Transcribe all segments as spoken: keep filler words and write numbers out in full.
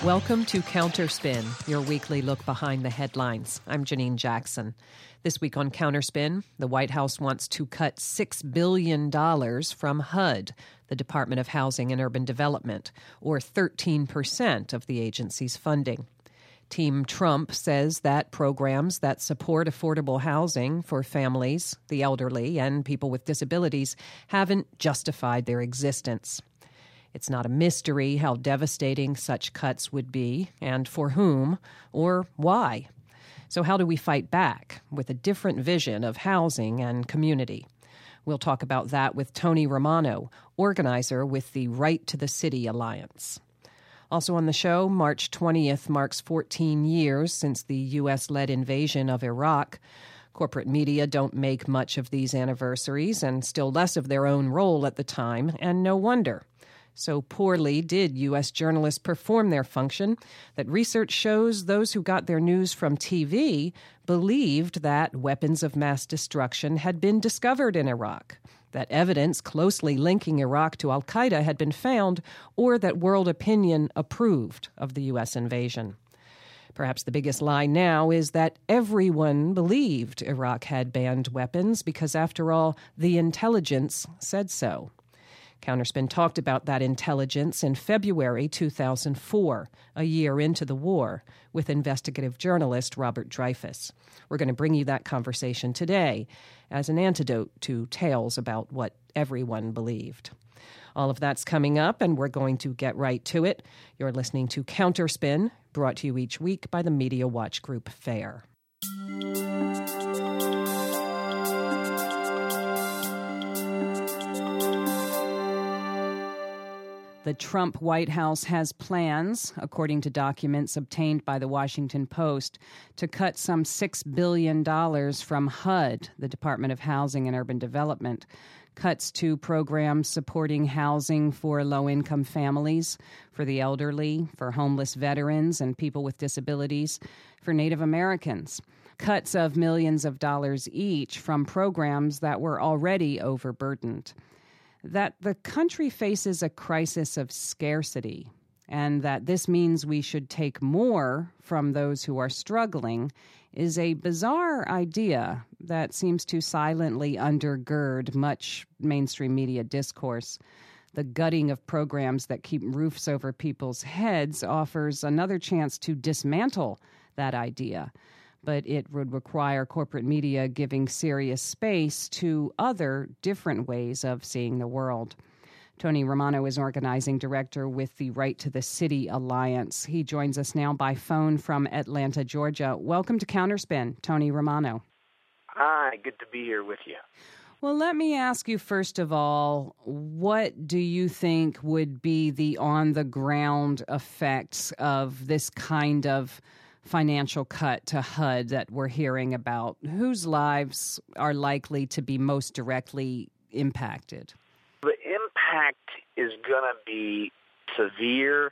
Welcome to Counterspin, your weekly look behind the headlines. I'm Janine Jackson. This week on Counterspin, the White House wants to cut six billion dollars from H U D, the Department of Housing and Urban Development, or thirteen percent of the agency's funding. Team Trump says that programs that support affordable housing for families, the elderly, and people with disabilities haven't justified their existence. It's not a mystery how devastating such cuts would be, and for whom, or why. So how do we fight back with a different vision of housing and community? We'll talk about that with Tony Romano, organizer with the Right to the City Alliance. Also on the show, March twentieth marks fourteen years since the U S-led invasion of Iraq. Corporate media don't make much of these anniversaries, and still less of their own role at the time, and no wonder. So poorly did U S journalists perform their function that research shows those who got their news from T V believed that weapons of mass destruction had been discovered in Iraq, that evidence closely linking Iraq to al-Qaeda had been found, or that world opinion approved of the U S invasion. Perhaps the biggest lie now is that everyone believed Iraq had banned weapons because, after all, the intelligence said so. Counterspin talked about that intelligence in February two thousand four, a year into the war, with investigative journalist Robert Dreyfuss. We're going to bring you that conversation today as an antidote to tales about what everyone believed. All of that's coming up, and we're going to get right to it. You're listening to Counterspin, brought to you each week by the Media Watch Group FAIR. The Trump White House has plans, according to documents obtained by the Washington Post, to cut some six billion dollars from H U D, the Department of Housing and Urban Development. Cuts to programs supporting housing for low-income families, for the elderly, for homeless veterans and people with disabilities, for Native Americans. Cuts of millions of dollars each from programs that were already overburdened. That the country faces a crisis of scarcity, and that this means we should take more from those who are struggling, is a bizarre idea that seems to silently undergird much mainstream media discourse. The gutting of programs that keep roofs over people's heads offers another chance to dismantle that idea. But it would require corporate media giving serious space to other different ways of seeing the world. Tony Romano is organizing director with the Right to the City Alliance. He joins us now by phone from Atlanta, Georgia. Welcome to Counterspin, Tony Romano. Hi, good to be here with you. Well, let me ask you, first of all, what do you think would be the on-the-ground effects of this kind of financial cut to H U D that we're hearing about? Whose lives are likely to be most directly impacted? The impact is going to be severe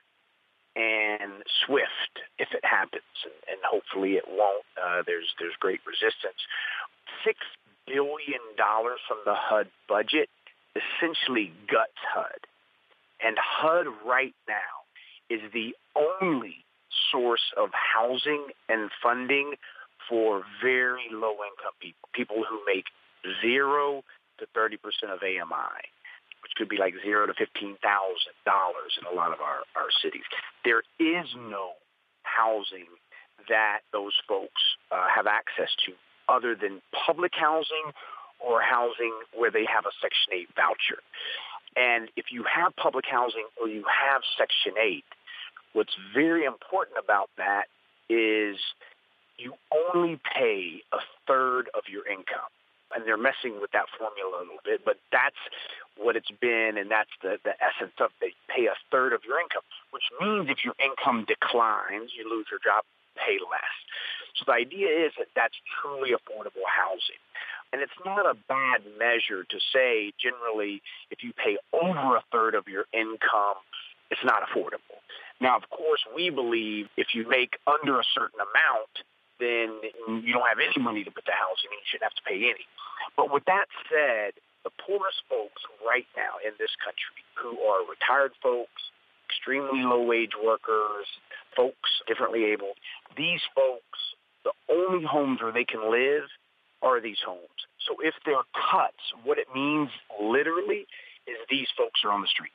and swift if it happens, and, and hopefully it won't. Uh, there's there's great resistance. Six billion dollars from the H U D budget essentially guts H U D, and H U D right now is the only source of housing and funding for very low-income people, people who make zero to thirty percent of A M I, which could be like zero to fifteen thousand dollars in a lot of our, our cities. There is no housing that those folks uh, have access to other than public housing or housing where they have a Section eight voucher. And if you have public housing or you have Section eight, what's very important about that is you only pay a third of your income. And they're messing with that formula a little bit, but that's what it's been, and that's the, the essence of it. They pay a third of your income, which means if your income declines, you lose your job, pay less. So the idea is that that's truly affordable housing. And it's not a bad measure to say, generally, if you pay over a third of your income, it's not affordable. Now, of course, we believe if you make under a certain amount, then you don't have any money to put the housing in. You shouldn't have to pay any. But with that said, the poorest folks right now in this country, who are retired folks, extremely low-wage workers, folks differently able. These folks, the only homes where they can live are these homes. So if they're cuts, what it means literally is these folks are on the street.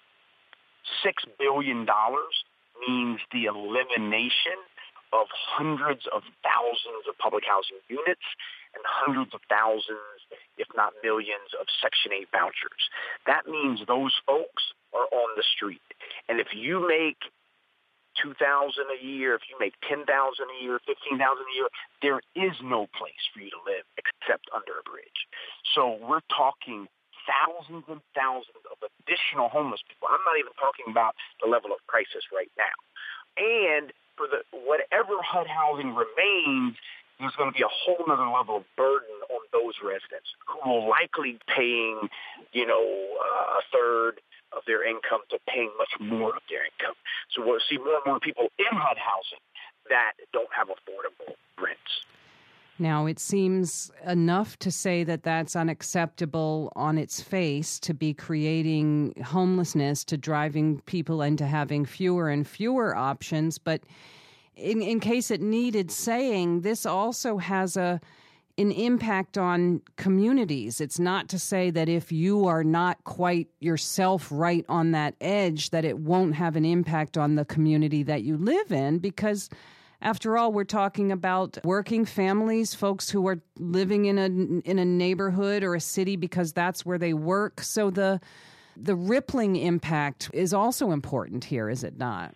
Six billion dollars means the elimination of hundreds of thousands of public housing units and hundreds of thousands, if not millions, of Section eight vouchers. That means those folks are on the street. And if you make two thousand dollars a year, if you make ten thousand dollars a year, fifteen thousand dollars a year, there is no place for you to live except under a bridge. So we're talking thousands and thousands of additional homeless people. I'm not even talking about the level of crisis right now. And for the whatever H U D housing remains, there's going to be a whole other level of burden on those residents who will likely paying, you know, uh, a third of their income to paying much more of their income. So we'll see more and more people in H U D housing that don't have affordable rents. Now, it seems enough to say that that's unacceptable on its face, to be creating homelessness, to driving people into having fewer and fewer options. But in, in case it needed saying, this also has a an impact on communities. It's not to say that if you are not quite yourself right on that edge, that it won't have an impact on the community that you live in, because after all, we're talking about working families, folks who are living in a in a neighborhood or a city because that's where they work. So the the rippling impact is also important here, is it not?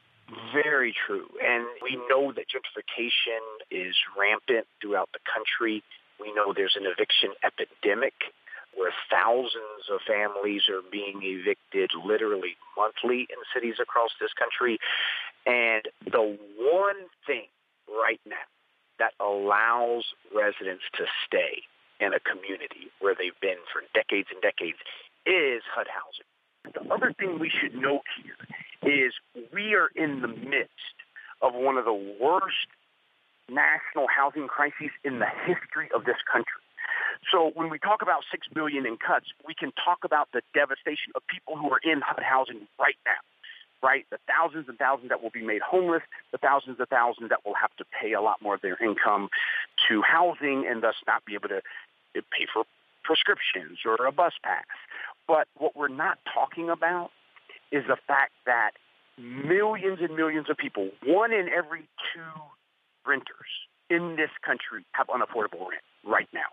Very true. And we know that gentrification is rampant throughout the country. We know there's an eviction epidemic where thousands of families are being evicted literally monthly in cities across this country. And the one thing right now that allows residents to stay in a community where they've been for decades and decades is H U D housing. The other thing we should note here is we are in the midst of one of the worst national housing crises in the history of this country. So when we talk about six billion dollars in cuts, we can talk about the devastation of people who are in H U D housing right now, right? The thousands and thousands that will be made homeless, the thousands and thousands that will have to pay a lot more of their income to housing and thus not be able to pay for prescriptions or a bus pass. But what we're not talking about is the fact that millions and millions of people, one in every two renters in this country, have unaffordable rent right now.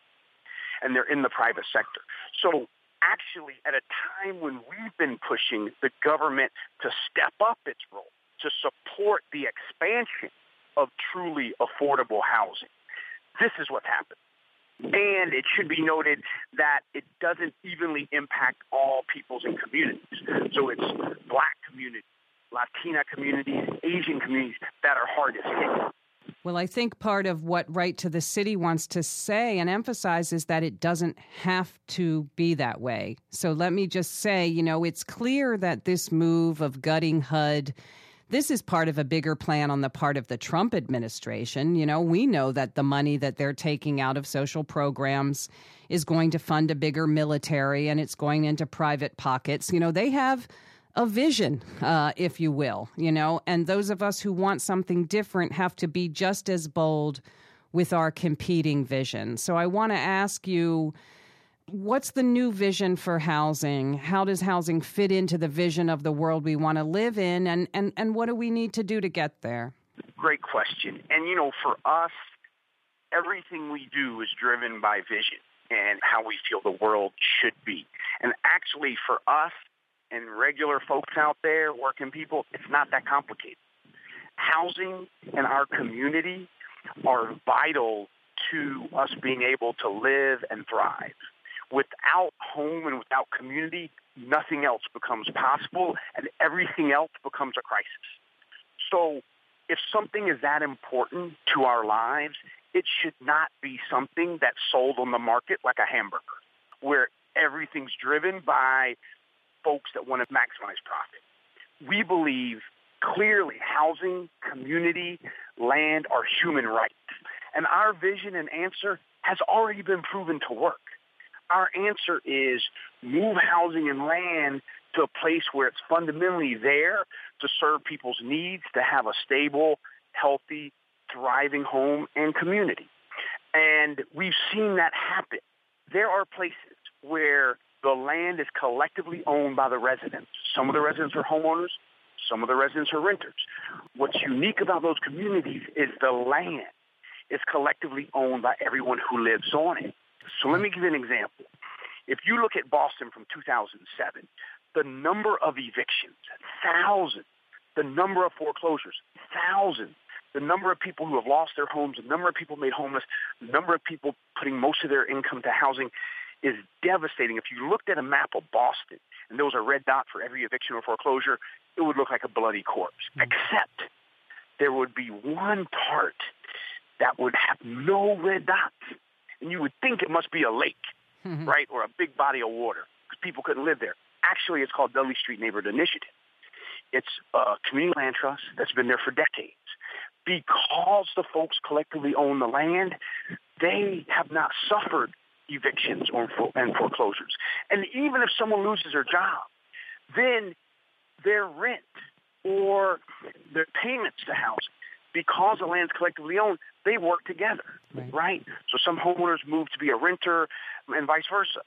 And they're in the private sector. So actually, at a time when we've been pushing the government to step up its role, to support the expansion of truly affordable housing, this is what's happened. And it should be noted that it doesn't evenly impact all peoples and communities. So it's Black communities, Latina communities, Asian communities that are hardest hit. Well, I think part of what Right to the City wants to say and emphasize is that it doesn't have to be that way. So let me just say, you know, it's clear that this move of gutting H U D, this is part of a bigger plan on the part of the Trump administration. You know, we know that the money that they're taking out of social programs is going to fund a bigger military, and it's going into private pockets. You know, they have a vision, uh, if you will, you know, and those of us who want something different have to be just as bold with our competing vision. So I want to ask you, what's the new vision for housing? How does housing fit into the vision of the world we want to live in? And, and, and what do we need to do to get there? Great question. And, you know, for us, everything we do is driven by vision and how we feel the world should be. And actually, for us and regular folks out there, working people, it's not that complicated. Housing and our community are vital to us being able to live and thrive. Without home and without community, nothing else becomes possible, and everything else becomes a crisis. So if something is that important to our lives, it should not be something that's sold on the market like a hamburger, where everything's driven by folks that want to maximize profit. We believe clearly housing, community, land are human rights. And our vision and answer has already been proven to work. Our answer is move housing and land to a place where it's fundamentally there to serve people's needs, to have a stable, healthy, thriving home and community. And we've seen that happen. There are places where the land is collectively owned by the residents. Some of the residents are homeowners. Some of the residents are renters. What's unique about those communities is the land is collectively owned by everyone who lives on it. So let me give you an example. If you look at Boston from two thousand seven, the number of evictions, thousands. The number of foreclosures, thousands. The number of people who have lost their homes, the number of people made homeless, the number of people putting most of their income to housing is devastating. If you looked at a map of Boston and there was a red dot for every eviction or foreclosure, it would look like a bloody corpse, mm-hmm. except there would be one part that would have no red dots. And you would think it must be a lake, mm-hmm. right, or a big body of water because people couldn't live there. Actually, it's called Dudley Street Neighborhood Initiative. It's a community land trust that's been there for decades. Because the folks collectively own the land, they have not suffered evictions or and foreclosures. And even if someone loses their job, then their rent or their payments to housing, because the land's collectively owned, they work together, right. right? So some homeowners move to be a renter and vice versa.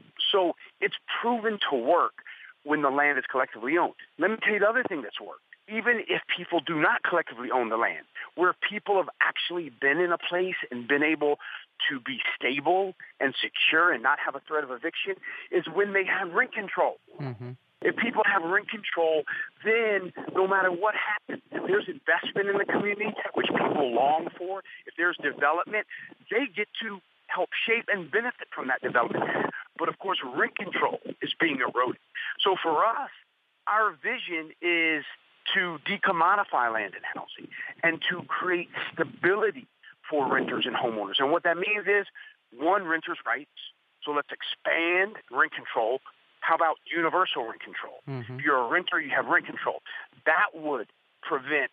So it's proven to work when the land is collectively owned. Let me tell you the other thing that's worked. Even if people do not collectively own the land, where people have actually been in a place and been able to be stable and secure and not have a threat of eviction, is when they have rent control. Mm-hmm. If people have rent control, then no matter what happens, if there's investment in the community, which people long for, if there's development, they get to help shape and benefit from that development. But of course, rent control is being eroded. So for us, our vision is to decommodify land and housing and to create stability for renters and homeowners. And what that means is, one, renters' rights. So let's expand rent control. How about universal rent control? Mm-hmm. If you're a renter, you have rent control. That would prevent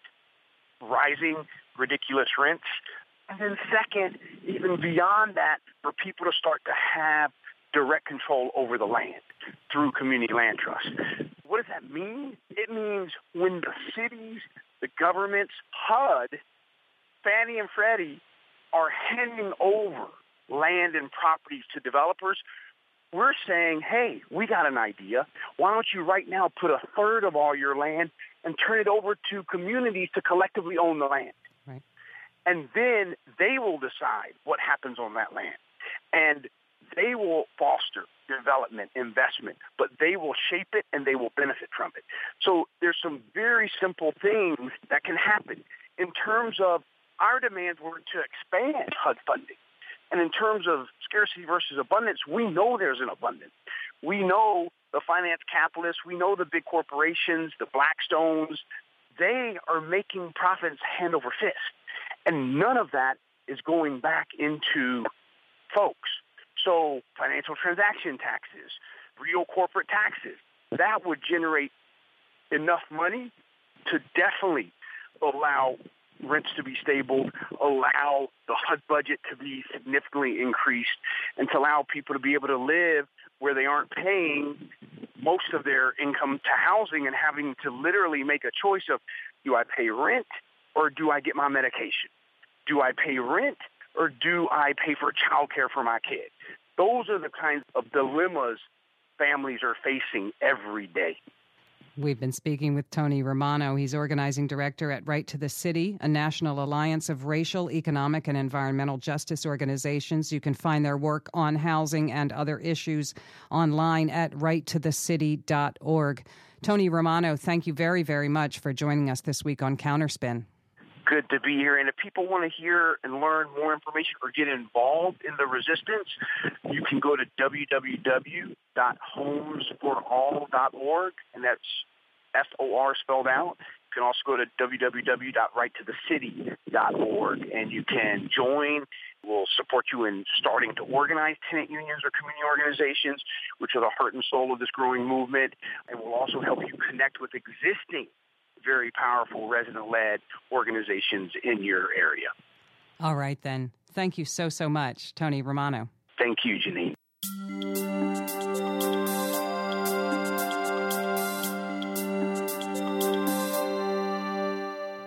rising, ridiculous rents. And then second, even beyond that, for people to start to have direct control over the land through community land trust. What does that mean? It means when the cities, the governments, H U D, Fannie and Freddie are handing over land and properties to developers, we're saying, hey, we got an idea. Why don't you right now put a third of all your land and turn it over to communities to collectively own the land? Right. And then they will decide what happens on that land. And they will foster development, investment, but they will shape it and they will benefit from it. So there's some very simple things that can happen. In terms of our demands were to expand H U D funding. And in terms of scarcity versus abundance, we know there's an abundance. We know the finance capitalists, we know the big corporations, the Blackstones, they are making profits hand over fist. And none of that is going back into folks. So financial transaction taxes, real corporate taxes, that would generate enough money to definitely allow rents to be stable, allow the H U D budget to be significantly increased, and to allow people to be able to live where they aren't paying most of their income to housing and having to literally make a choice of, do I pay rent or do I get my medication? Do I pay rent or do I pay for child care for my kid? Those are the kinds of dilemmas families are facing every day. We've been speaking with Tony Romano. He's organizing director at Right to the City, a national alliance of racial, economic, and environmental justice organizations. You can find their work on housing and other issues online at right to the city dot org. Tony Romano, thank you very, very much for joining us this week on Counterspin. Good to be here. And if people want to hear and learn more information or get involved in the resistance, you can go to w w w dot homes for all dot org, and that's F O R spelled out. You can also go to w w w dot right to the city dot org, and you can join. We'll support you in starting to organize tenant unions or community organizations, which are the heart and soul of this growing movement, and we'll also help you connect with existing very powerful resident-led organizations in your area. All right, then. Thank you so, so much, Tony Romano. Thank you, Janine.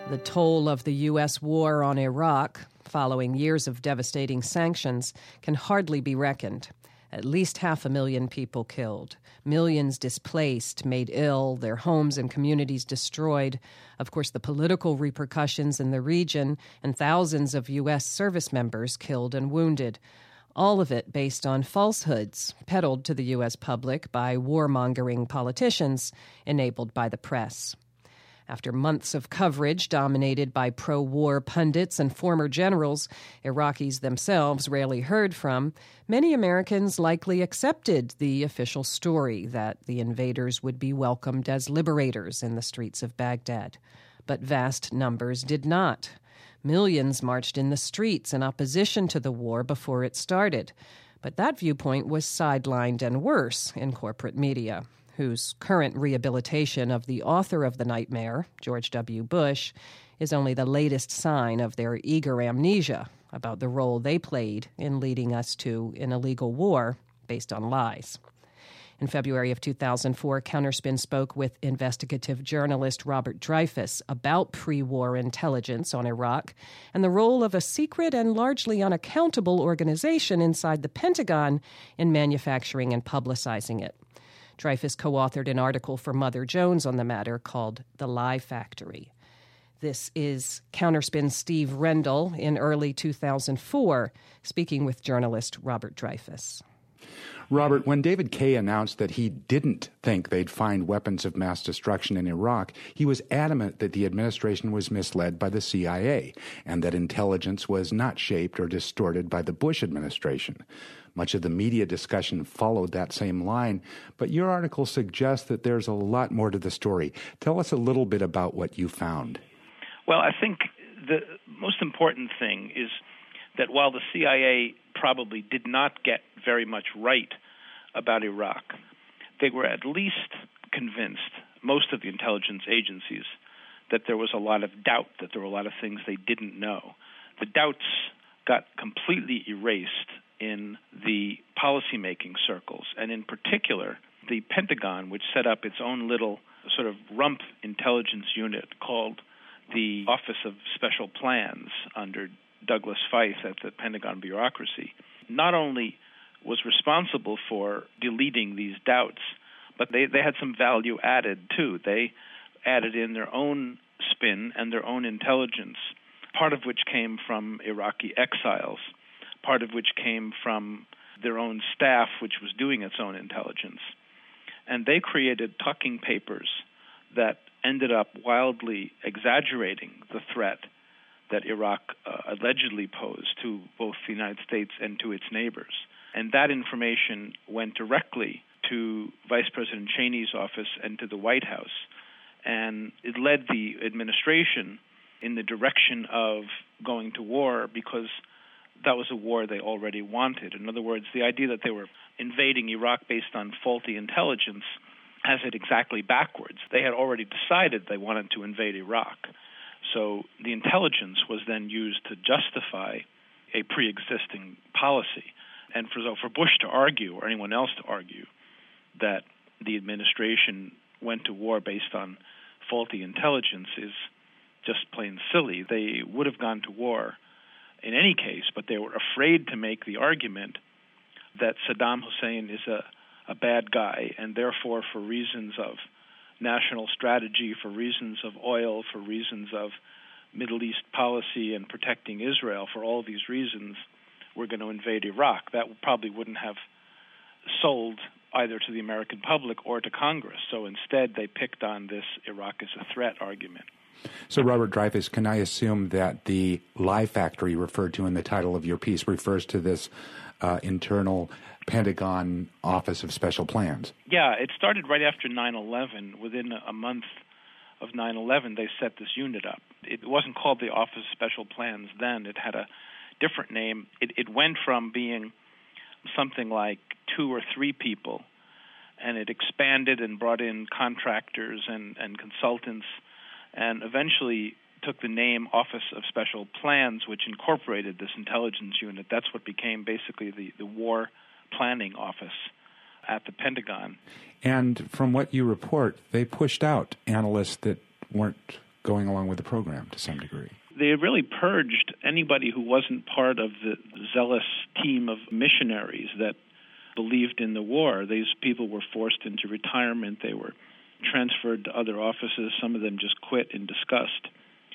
The toll of the U S war on Iraq, following years of devastating sanctions, can hardly be reckoned. At least half a million people killed, millions displaced, made ill, their homes and communities destroyed. Of course, the political repercussions in the region, and thousands of U S service members killed and wounded. All of it based on falsehoods peddled to the U S public by warmongering politicians, enabled by the press. After months of coverage dominated by pro-war pundits and former generals Iraqis themselves rarely heard from, many Americans likely accepted the official story that the invaders would be welcomed as liberators in the streets of Baghdad. But vast numbers did not. Millions marched in the streets in opposition to the war before it started. But that viewpoint was sidelined and worse in corporate media, whose current rehabilitation of the author of the nightmare, George W. Bush, is only the latest sign of their eager amnesia about the role they played in leading us to an illegal war based on lies. In February of two thousand four, Counterspin spoke with investigative journalist Robert Dreyfuss about pre-war intelligence on Iraq and the role of a secret and largely unaccountable organization inside the Pentagon in manufacturing and publicizing it. Dreyfuss co-authored an article for Mother Jones on the matter called The Lie Factory. This is Counterspin's Steve Rendell in early two thousand four, speaking with journalist Robert Dreyfuss. Robert, when David Kaye announced that he didn't think they'd find weapons of mass destruction in Iraq, he was adamant that the administration was misled by the C I A and that intelligence was not shaped or distorted by the Bush administration. Much of the media discussion followed that same line, but your article suggests that there's a lot more to the story. Tell us a little bit about what you found. Well, I think the most important thing is that while the C I A probably did not get very much right about Iraq, they were at least convinced, most of the intelligence agencies, that there was a lot of doubt, that there were a lot of things they didn't know. The doubts got completely erased in the policymaking circles, and in particular, the Pentagon, which set up its own little sort of rump intelligence unit called the Office of Special Plans under Douglas Feith at the Pentagon bureaucracy, not only was responsible for deleting these doubts, but they, they had some value added too. They added in their own spin and their own intelligence, part of which came from Iraqi exiles, part of which came from their own staff, which was doing its own intelligence. And they created talking papers that ended up wildly exaggerating the threat that Iraq uh, allegedly posed to both the United States and to its neighbors. And that information went directly to Vice President Cheney's office and to the White House. And it led the administration in the direction of going to war because that was a war they already wanted. In other words, the idea that they were invading Iraq based on faulty intelligence has it exactly backwards. They had already decided they wanted to invade Iraq. So the intelligence was then used to justify a pre-existing policy. And for, so for Bush to argue, or anyone else to argue, that the administration went to war based on faulty intelligence is just plain silly. They would have gone to war in any case, but they were afraid to make the argument that Saddam Hussein is a, a bad guy, and therefore for reasons of national strategy, for reasons of oil, for reasons of Middle East policy and protecting Israel, for all these reasons, we're going to invade Iraq. That probably wouldn't have sold either to the American public or to Congress. So instead, they picked on this Iraq is a threat argument. So, Robert Dreyfuss, can I assume that the lie factory referred to in the title of your piece refers to this uh, internal Pentagon Office of Special Plans? Yeah, it started right after nine eleven. Within a month of nine eleven, they set this unit up. It wasn't called the Office of Special Plans then. It had a different name. It, it went from being something like two or three people, and it expanded and brought in contractors and, and consultants, and eventually took the name Office of Special Plans, which incorporated this intelligence unit. That's what became basically the, the War Planning Office at the Pentagon. And from what you report, they pushed out analysts that weren't going along with the program to some degree. They really purged anybody who wasn't part of the zealous team of missionaries that believed in the war. These people were forced into retirement. They were transferred to other offices. Some of them just quit in disgust.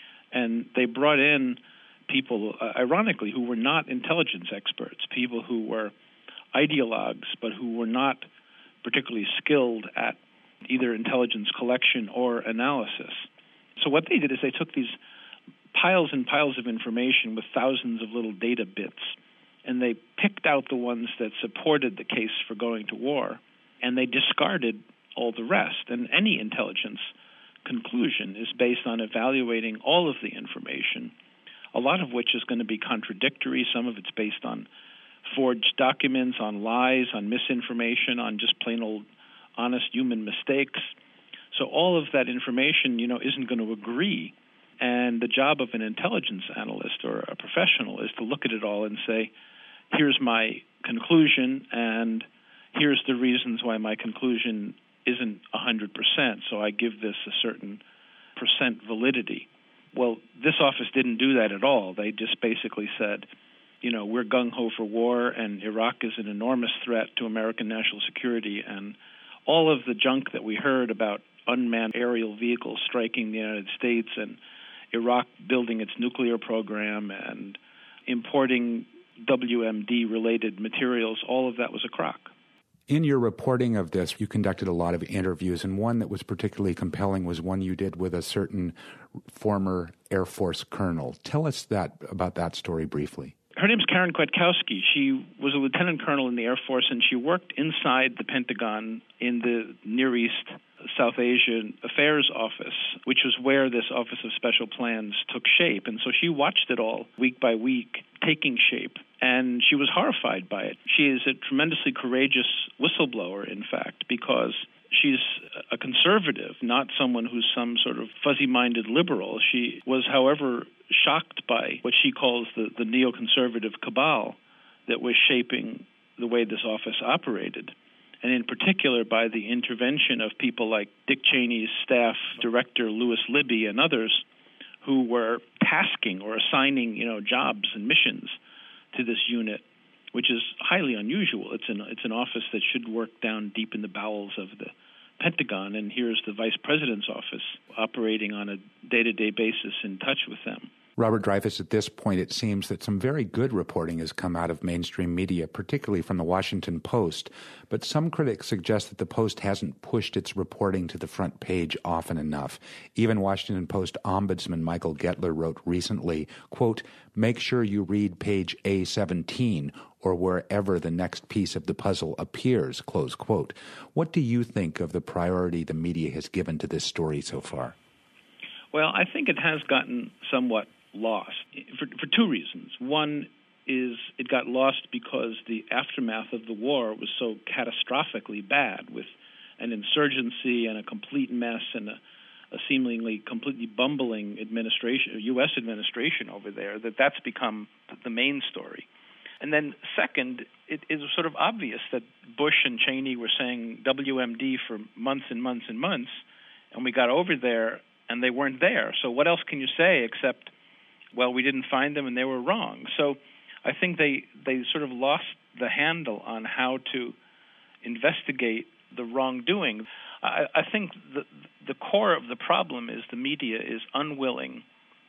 And they brought in people, uh, ironically, who were not intelligence experts, people who were ideologues, but who were not particularly skilled at either intelligence collection or analysis. So what they did is they took these piles and piles of information with thousands of little data bits, and they picked out the ones that supported the case for going to war, and they discarded all the rest. And any intelligence conclusion is based on evaluating all of the information, a lot of which is going to be contradictory. Some of it's based on forged documents, on lies, on misinformation, on just plain old honest human mistakes. So all of that information, you know, isn't going to agree. And the job of an intelligence analyst or a professional is to look at it all and say, here's my conclusion, and here's the reasons why my conclusion isn't one hundred percent, so I give this a certain percent validity. Well, this office didn't do that at all. They just basically said, you know, we're gung-ho for war, and Iraq is an enormous threat to American national security, and all of the junk that we heard about unmanned aerial vehicles striking the United States and Iraq building its nuclear program and importing W M D-related materials, all of that was a crock. In your reporting of this, you conducted a lot of interviews, and one that was particularly compelling was one you did with a certain former Air Force colonel. Tell us that about that story briefly. Her name's Karen Kwiatkowski. She was a lieutenant colonel in the Air Force, and she worked inside the Pentagon in the Near East, South Asian Affairs Office, which was where this Office of Special Plans took shape. And so she watched it all week by week taking shape, and she was horrified by it. She is a tremendously courageous whistleblower, in fact, because she's a conservative, not someone who's some sort of fuzzy-minded liberal. She was, however, shocked by what she calls the, the neoconservative cabal that was shaping the way this office operated, and in particular by the intervention of people like Dick Cheney's staff director, Louis Libby, and others who were tasking or assigning, you know, jobs and missions to this unit, which is highly unusual. It's an, it's an office that should work down deep in the bowels of the Pentagon, and here's the Vice President's office operating on a day-to-day basis in touch with them. Robert Dreyfuss, at this point, it seems that some very good reporting has come out of mainstream media, particularly from the Washington Post. But some critics suggest that the Post hasn't pushed its reporting to the front page often enough. Even Washington Post Ombudsman Michael Gettler wrote recently, quote, "Make sure you read page A seventeen or wherever the next piece of the puzzle appears," close quote. What do you think of the priority the media has given to this story so far? Well, I think it has gotten somewhat lost for, for two reasons. One is it got lost because the aftermath of the war was so catastrophically bad, with an insurgency and a complete mess and a, a seemingly completely bumbling administration, U S administration over there, that that's become the main story. And then second, it is sort of obvious that Bush and Cheney were saying W M D for months and months and months, and we got over there and they weren't there. So what else can you say except, well, we didn't find them and they were wrong? So I think they, they sort of lost the handle on how to investigate the wrongdoing. I, I think the, the core of the problem is the media is unwilling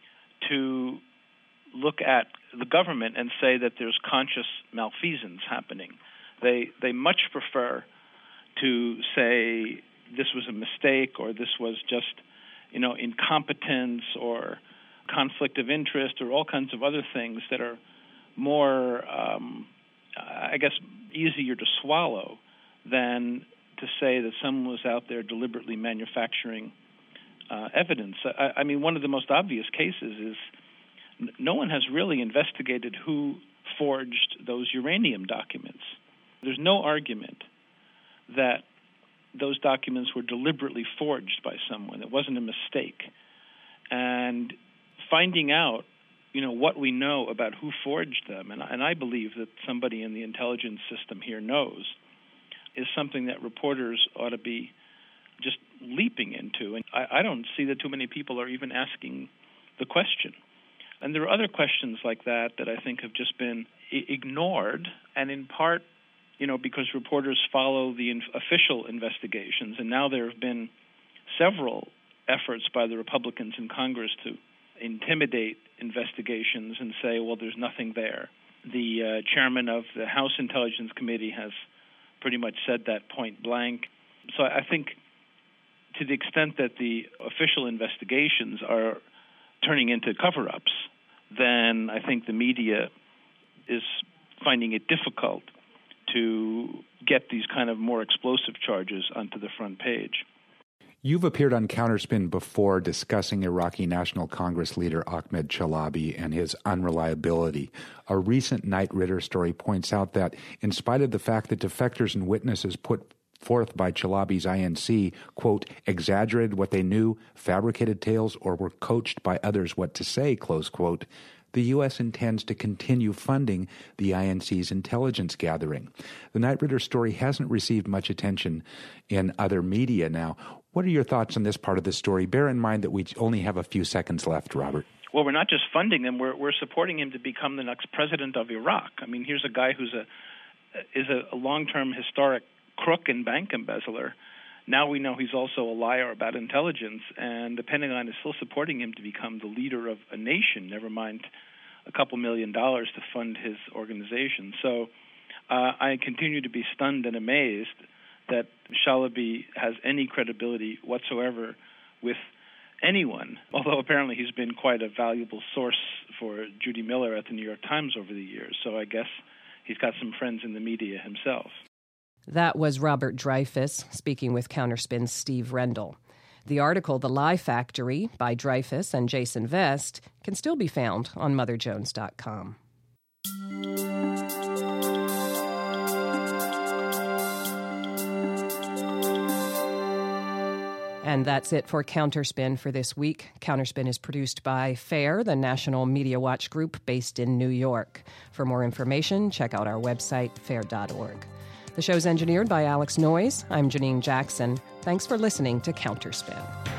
to look at the government and say that there's conscious malfeasance happening. They they much prefer to say this was a mistake, or this was just, you know, incompetence or conflict of interest, or all kinds of other things that are more, um, I guess, easier to swallow than to say that someone was out there deliberately manufacturing uh, evidence. I, I mean, one of the most obvious cases is n- no one has really investigated who forged those uranium documents. There's no argument that those documents were deliberately forged by someone. It wasn't a mistake. And finding out, you know, what we know about who forged them, and, and I believe that somebody in the intelligence system here knows, is something that reporters ought to be just leaping into. And I, I don't see that too many people are even asking the question. And there are other questions like that that I think have just been I- ignored, and in part, you know, because reporters follow the in- official investigations, and now there have been several efforts by the Republicans in Congress to intimidate investigations and say, well, there's nothing there. The uh, chairman of the House Intelligence Committee has pretty much said that point blank. So I think to the extent that the official investigations are turning into cover-ups, then I think the media is finding it difficult to get these kind of more explosive charges onto the front page. You've appeared on Counterspin before discussing Iraqi National Congress leader Ahmed Chalabi and his unreliability. A recent Knight Ridder story points out that in spite of the fact that defectors and witnesses put forth by Chalabi's I N C, quote, exaggerated what they knew, fabricated tales, or were coached by others what to say, close quote, the U S intends to continue funding the I N C's intelligence gathering. The Knight Ridder story hasn't received much attention in other media now. What are your thoughts on this part of the story? Bear in mind that we only have a few seconds left, Robert. Well, we're not just funding him, we're, we're supporting him to become the next president of Iraq. I mean, here's a guy who's a is a, a long-term historic crook and bank embezzler. Now we know he's also a liar about intelligence, and the Pentagon is still supporting him to become the leader of a nation, never mind a couple million dollars to fund his organization. So uh, I continue to be stunned and amazed that Chalabi has any credibility whatsoever with anyone, although apparently he's been quite a valuable source for Judy Miller at the New York Times over the years. So I guess he's got some friends in the media himself. That was Robert Dreyfuss speaking with Counterspin's Steve Rendell. The article, The Lie Factory, by Dreyfuss and Jason Vest, can still be found on mother jones dot com. And that's it for Counterspin for this week. Counterspin is produced by FAIR, the National Media Watch Group based in New York. For more information, check out our website, fair dot org. The show's engineered by Alex Noyes. I'm Janine Jackson. Thanks for listening to Counterspin.